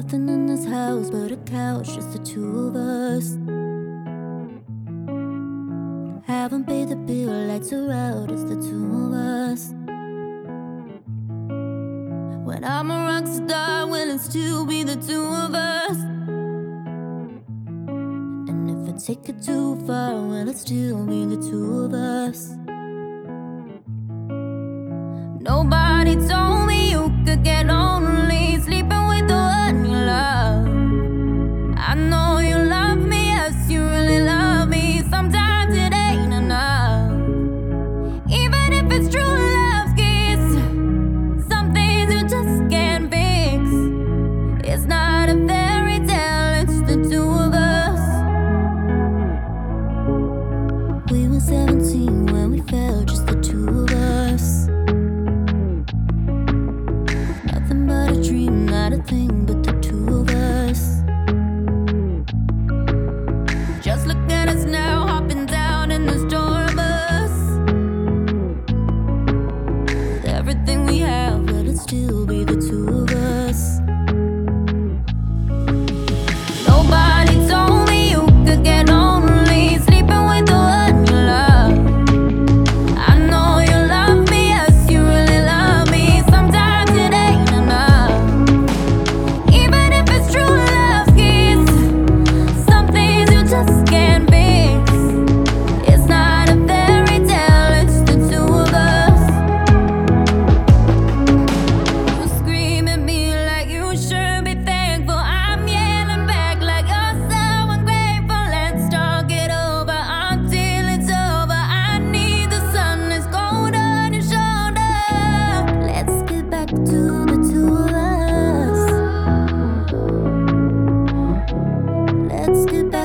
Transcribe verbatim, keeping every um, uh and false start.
Nothing in this house but a couch, just the two of us. Haven't paid the bill, lights are out, it's the two of us. When I'm a rock star, will it still be the two of us? And if I take it too far, will it still be the two of us? Nobody told me you could get lonely sleeping with the one you love. I know you love me, yes, you really love me. Sometimes it ain't enough. Even if it's true love's kiss, some things you just can't fix. It's not a fairy tale, it's the two of us. We were seventeen when we fell, just the two of us. Nothing but a dream, not a thing but the two of us. Just look at us now, hopping down in this tour bus. With everything we have, will it still be the two of us? Nobody told me you could get lonely sleeping with the one you love. I know you love me, yes, you really love me. Sometimes it ain't enough. Even if it's true love's kiss, some things you just can't fix. It's not a fairy tale, it's the two of us. You scream at me like you should be thankful. I'm yelling back like you're so ungrateful. Let's talk it over until it's over. I need the sun that's cold on your shoulder. Let's get back to the two of us. Let's get back